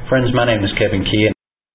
Friends, my name is Kevin Key.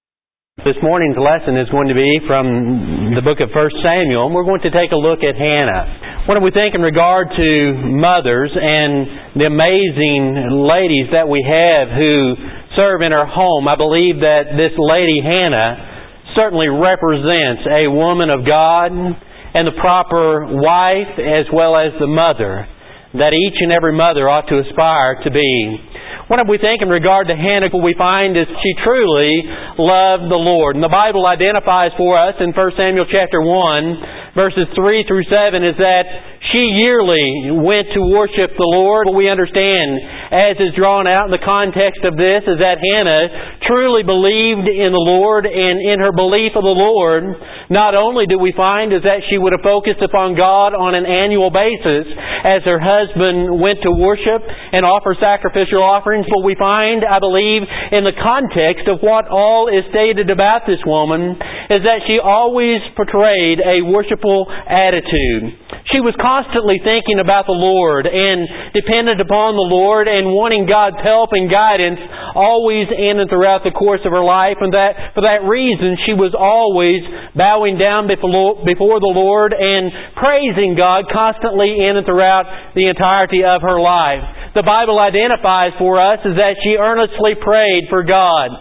This morning's lesson is going to be from the book of 1 Samuel, and we're going to take a look at Hannah. What do we think in regard to mothers and the amazing ladies that we have who serve in her home? I believe that this lady Hannah certainly represents a woman of God and the proper wife as well as the mother that each and every mother ought to aspire to be. What do we think in regard to Hannah? What we find is she truly loved the Lord. And the Bible identifies for us in 1 Samuel chapter 1, verses 3 through 7, is that she yearly went to worship the Lord. What we understand, as is drawn out in the context of this, is that Hannah truly believed in the Lord, and in her belief of the Lord, not only do we find is that she would have focused upon God on an annual basis as her husband went to worship and offer sacrificial offerings, but we find, I believe, in the context of what all is stated about this woman, is that she always portrayed a worshipful attitude. She was constantly thinking about the Lord and dependent upon the Lord and wanting God's help and guidance always in and throughout the course of her life. And that for that reason, she was always bowing down before the Lord and praising God constantly in and throughout the entirety of her life. The Bible identifies for us is that she earnestly prayed for God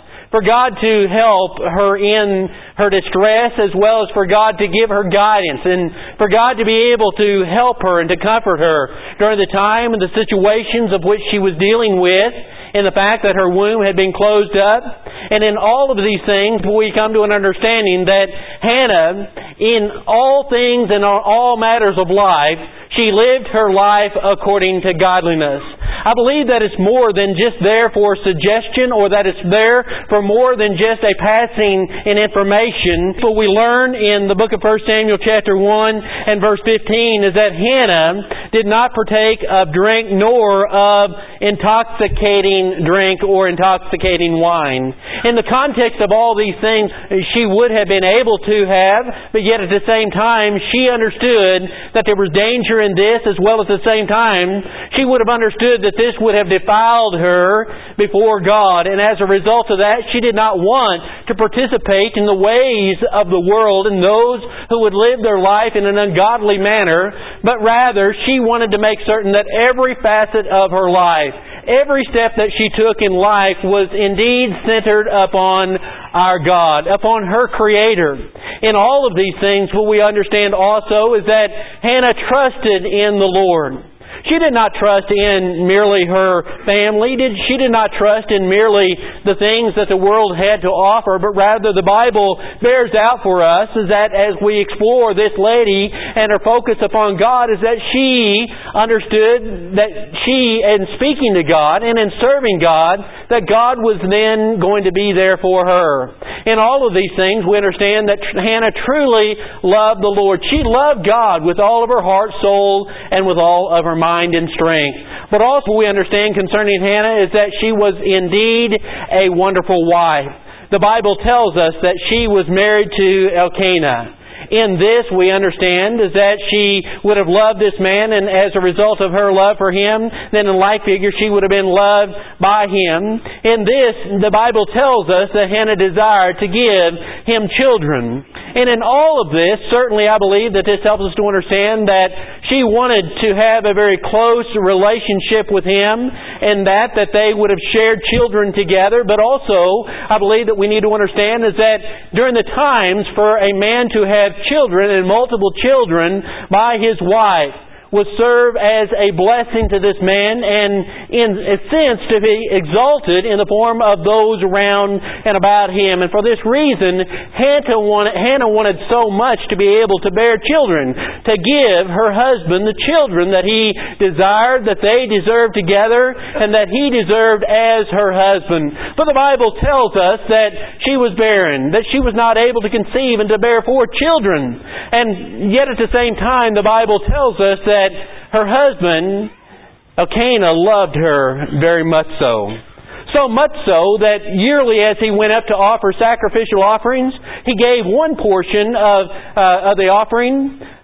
to help her in her distress, as well as for God to give her guidance and for God to be able to help her and to comfort her during the time and the situations of which she was dealing with, in the fact that her womb had been closed up. And in all of these things, we come to an understanding that Hannah, in all things and on all matters of life, she lived her life according to godliness. I believe that it's more than just there for suggestion, or that it's there for more than just a passing in information. What we learn in the book of 1 Samuel chapter 1 and verse 15 is that Hannah did not partake of drink nor of intoxicating drink or intoxicating wine. In the context of all these things, she would have been able to have, but yet at the same time, she understood that there was danger in this, as well as at the same time, she would have understood that this would have defiled her before God. And as a result of that, she did not want to participate in the ways of the world and those who would live their life in an ungodly manner, but rather she wanted to make certain that every facet of her life, every step that she took in life was indeed centered upon our God, upon her Creator. In all of these things, what we understand also is that Hannah trusted in the Lord. She did not trust in merely her family. She did not trust in merely the things that the world had to offer, but rather the Bible bears out for us is that as we explore this lady and her focus upon God, is that she understood that she, in speaking to God and in serving God, that God was then going to be there for her. In all of these things, we understand that Hannah truly loved the Lord. She loved God with all of her heart, soul, and with all of her mind and strength. But also we understand concerning Hannah is that she was indeed a wonderful wife. The Bible tells us that she was married to Elkanah. In this, we understand is that she would have loved this man, and as a result of her love for him, then in like figure, she would have been loved by him. In this, the Bible tells us that Hannah desired to give him children. And in all of this, certainly I believe that this helps us to understand that she wanted to have a very close relationship with him, and that they would have shared children together. But also, I believe that we need to understand is that during the times for a man to have children and multiple children by his wife would serve as a blessing to this man, and in a sense to be exalted in the form of those around and about him. And for this reason, Hannah wanted so much to be able to bear children, to give her husband the children that he desired, that they deserved together, and that he deserved as her husband. But the Bible tells us that she was barren, that she was not able to conceive and to bear 4 children. And yet at the same time, the Bible tells us that her husband, Elkanah, loved her very much so. So much so that yearly as he went up to offer sacrificial offerings, he gave one portion of the offering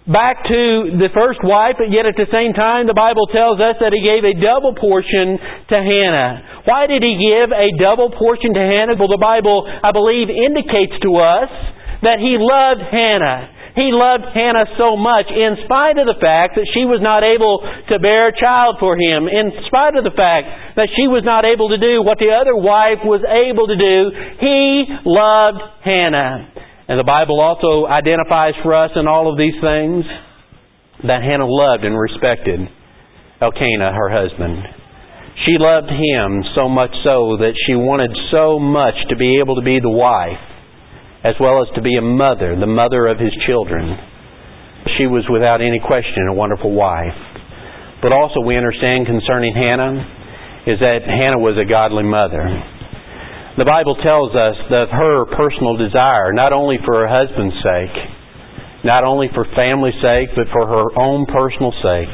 back to the first wife, but yet at the same time the Bible tells us that He gave a double portion to Hannah. Why did He give a double portion to Hannah? Well, the Bible, I believe, indicates to us that He loved Hannah. He loved Hannah so much in spite of the fact that she was not able to bear a child for him, in spite of the fact that she was not able to do what the other wife was able to do. He loved Hannah. And the Bible also identifies for us in all of these things that Hannah loved and respected Elkanah, her husband. She loved him so much so that she wanted so much to be able to be the wife, as well as to be a mother, the mother of his children. She was without any question a wonderful wife. But also we understand concerning Hannah is that Hannah was a godly mother. The Bible tells us that her personal desire, not only for her husband's sake, not only for family's sake, but for her own personal sake,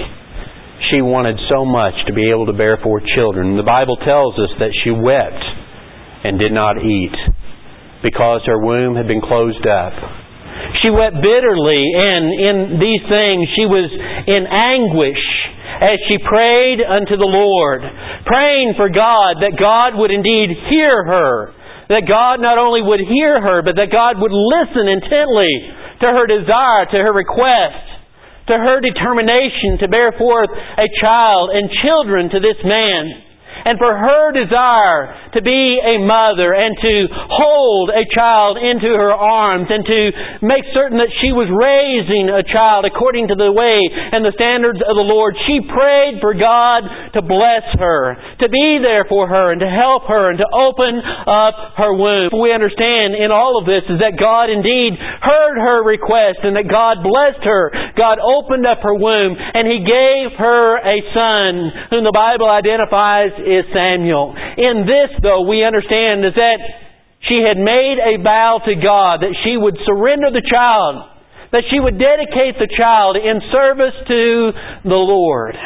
she wanted so much to be able to bear forth children. The Bible tells us that she wept and did not eat because her womb had been closed up. She wept bitterly, and in these things she was in anguish as she prayed unto the Lord, praying for God, that God would indeed hear her, that God not only would hear her, but that God would listen intently to her desire, to her request, to her determination to bear forth a child and children to this man. And for her desire to be a mother and to hold a child into her arms and to make certain that she was raising a child according to the way and the standards of the Lord, she prayed for God to bless her, to be there for her and to help her and to open up her womb. We understand in all of this is that God indeed heard her request and that God blessed her. God opened up her womb and He gave her a son whom the Bible identifies is Samuel. In this, though, we understand is that she had made a vow to God that she would surrender the child, that she would dedicate the child in service to the Lord.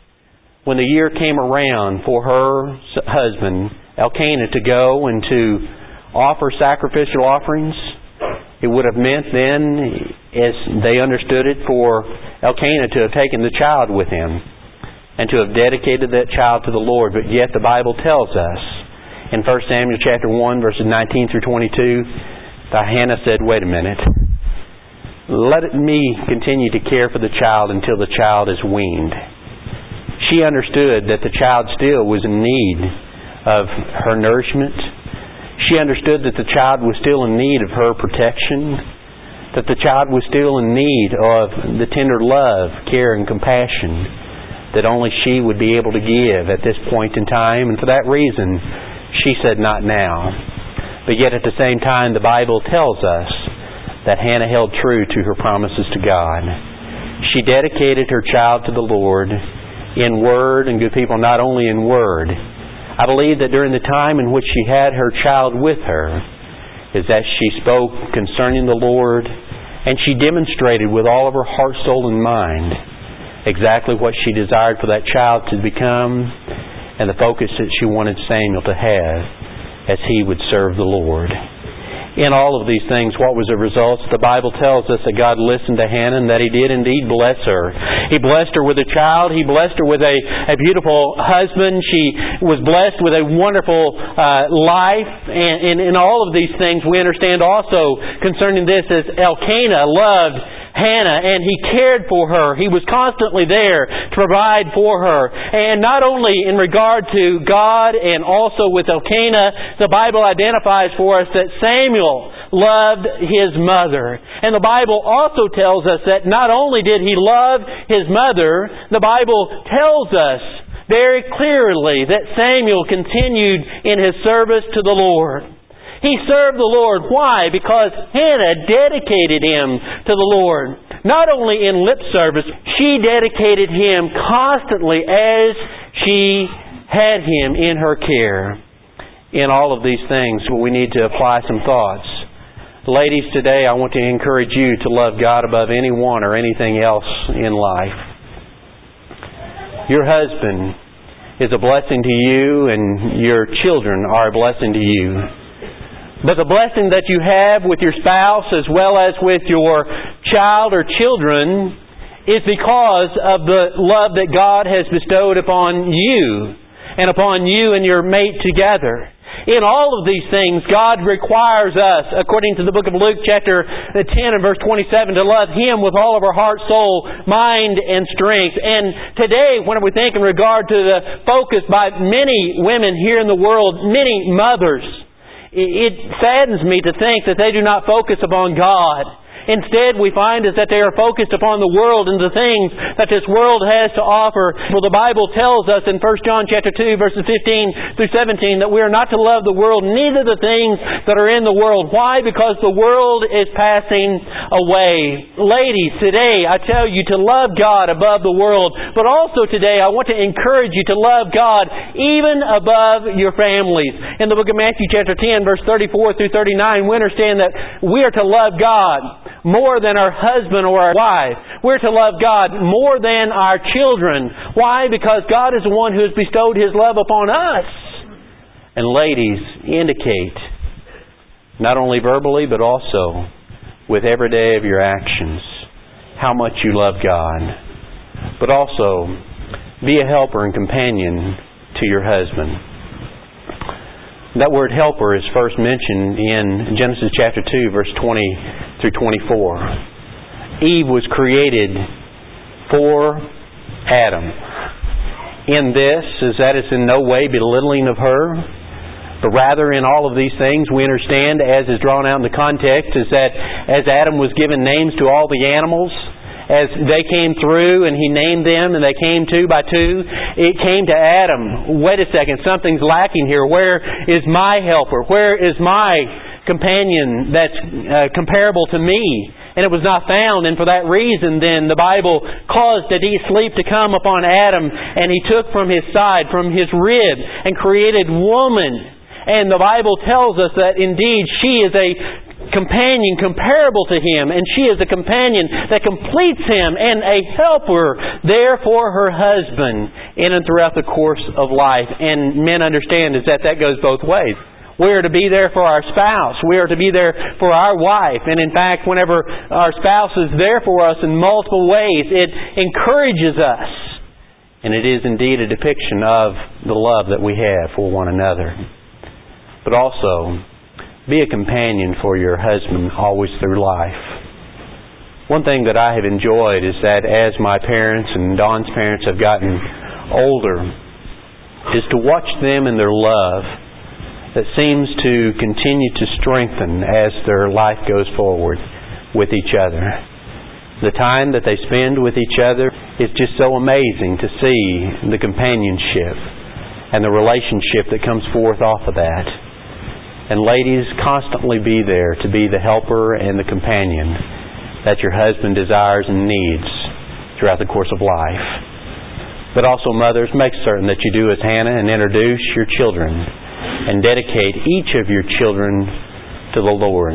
When the year came around for her husband, Elkanah, to go and to offer sacrificial offerings, it would have meant then, as they understood it, for Elkanah to have taken the child with him and to have dedicated that child to the Lord. But yet the Bible tells us in 1 Samuel chapter 1, verses 19 through 22, that Hannah said, wait a minute, let me continue to care for the child until the child is weaned. She understood that the child still was in need of her nourishment. She understood that the child was still in need of her protection, that the child was still in need of the tender love, care, and compassion that only she would be able to give at this point in time. And for that reason, she said, not now. But yet at the same time, the Bible tells us that Hannah held true to her promises to God. She dedicated her child to the Lord in word, and good people, not only in word. I believe that during the time in which she had her child with her, is that she spoke concerning the Lord, and she demonstrated with all of her heart, soul, and mind exactly what she desired for that child to become and the focus that she wanted Samuel to have as he would serve the Lord. In all of these things, what was the result? The Bible tells us that God listened to Hannah and that He did indeed bless her. He blessed her with a child. He blessed her with a beautiful husband. She was blessed with a wonderful life. And in all of these things, we understand also concerning this as Elkanah loved Hannah, and he cared for her. He was constantly there to provide for her. And not only in regard to God and also with Elkanah, the Bible identifies for us that Samuel loved his mother. And the Bible also tells us that not only did he love his mother, the Bible tells us very clearly that Samuel continued in his service to the Lord. He served the Lord. Why? Because Hannah dedicated him to the Lord. Not only in lip service, she dedicated him constantly as she had him in her care. In all of these things, we need to apply some thoughts. Ladies, today I want to encourage you to love God above anyone or anything else in life. Your husband is a blessing to you, and your children are a blessing to you. But the blessing that you have with your spouse as well as with your child or children is because of the love that God has bestowed upon you and your mate together. In all of these things, God requires us, according to the book of Luke chapter 10 and verse 27, to love Him with all of our heart, soul, mind, and strength. And today, when we think in regard to the focus by many women here in the world, many mothers, it saddens me to think that they do not focus upon God. Instead, we find is that they are focused upon the world and the things that this world has to offer. Well, the Bible tells us in 1 John chapter 2, verses 15 through 17, that we are not to love the world, neither the things that are in the world. Why? Because the world is passing away. Ladies, today I tell you to love God above the world, but also today I want to encourage you to love God even above your families. In the book of Matthew chapter 10, verse 34 through 39, we understand that we are to love God more than our husband or our wife. We're to love God more than our children. Why? Because God is the one who has bestowed His love upon us. And ladies, indicate, not only verbally, but also with every day of your actions, how much you love God. But also, be a helper and companion to your husband. That word helper is first mentioned in Genesis chapter 2, verse 20 through 24. Eve was created for Adam. In this, that is in no way belittling of her, but rather in all of these things we understand, as is drawn out in the context, is that as Adam was given names to all the animals, as they came through and he named them and they came two by two, it came to Adam, wait a second, something's lacking here. Where is my helper? Where is my companion that's comparable to me? And it was not found, and for that reason then the Bible caused a deep sleep to come upon Adam, and He took from his side, from his rib, and created woman. And the Bible tells us that indeed she is a companion comparable to him, and she is a companion that completes him and a helper there for her husband in and throughout the course of life. And men understand is that goes both ways. We are to be there for our spouse. We are to be there for our wife. And in fact, whenever our spouse is there for us in multiple ways, it encourages us. And it is indeed a depiction of the love that we have for one another. But also, be a companion for your husband always through life. One thing that I have enjoyed is that as my parents and Dawn's parents have gotten older, is to watch them in their love that seems to continue to strengthen as their life goes forward with each other. The time that they spend with each other is just so amazing to see the companionship and the relationship that comes forth off of that. And ladies, constantly be there to be the helper and the companion that your husband desires and needs throughout the course of life. But also, mothers, make certain that you do as Hannah and introduce your children and dedicate each of your children to the Lord.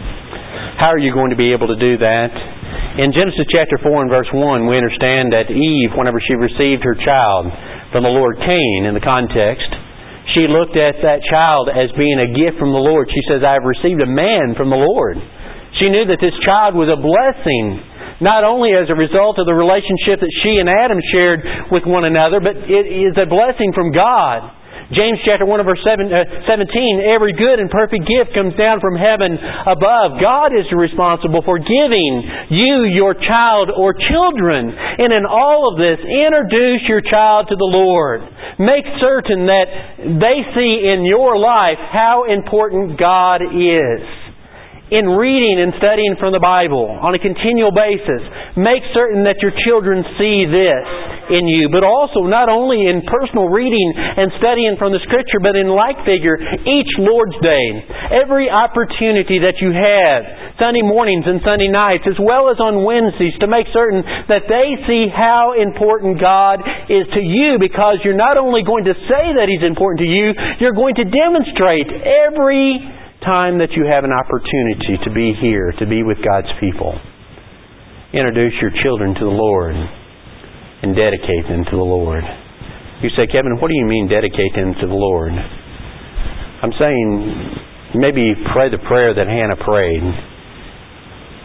How are you going to be able to do that? In Genesis chapter 4 and verse 1, we understand that Eve, whenever she received her child from the Lord Cain in the context, she looked at that child as being a gift from the Lord. She says, I have received a man from the Lord. She knew that this child was a blessing, not only as a result of the relationship that she and Adam shared with one another, but it is a blessing from God. James chapter 1 and verse 17, every good and perfect gift comes down from heaven above. God is responsible for giving you your child or children. And in all of this, introduce your child to the Lord. Make certain that they see in your life how important God is. In reading and studying from the Bible on a continual basis, make certain that your children see this in you. But also, not only in personal reading and studying from the Scripture, but in like figure, each Lord's Day, every opportunity that you have, Sunday mornings and Sunday nights, as well as on Wednesdays, to make certain that they see how important God is to you, because you're not only going to say that He's important to you, you're going to demonstrate every time that you have an opportunity to be here, to be with God's people. Introduce your children to the Lord and dedicate them to the Lord. You say, Kevin, what do you mean dedicate them to the Lord? I'm saying maybe pray the prayer that Hannah prayed.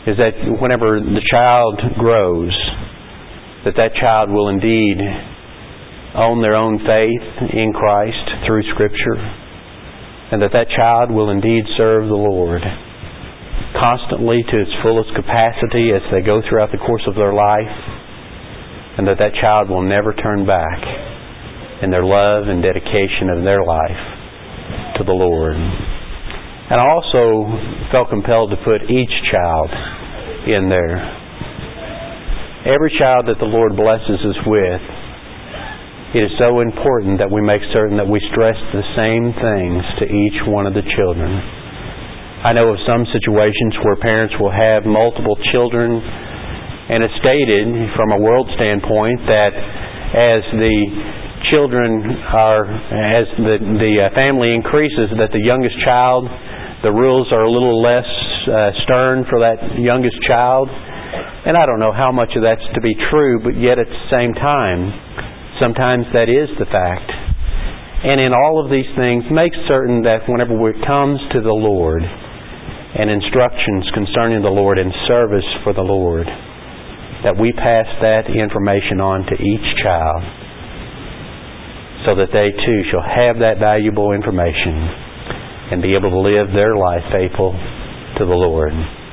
is that whenever the child grows, that child will indeed own their own faith in Christ through Scripture, and that child will indeed serve the Lord constantly to its fullest capacity as they go throughout the course of their life, and that child will never turn back in their love and dedication of their life to the Lord. And I also felt compelled to put each child in there. Every child that the Lord blesses us with, it is so important that we make certain that we stress the same things to each one of the children. I know of some situations where parents will have multiple children, and it's stated from a world standpoint that as the family increases, that the youngest child, the rules are a little less stern for that youngest child. And I don't know how much of that's to be true, but yet at the same time, sometimes that is the fact. And in all of these things, make certain that whenever it comes to the Lord and instructions concerning the Lord and service for the Lord, that we pass that information on to each child so that they too shall have that valuable information and be able to live their life faithful to the Lord.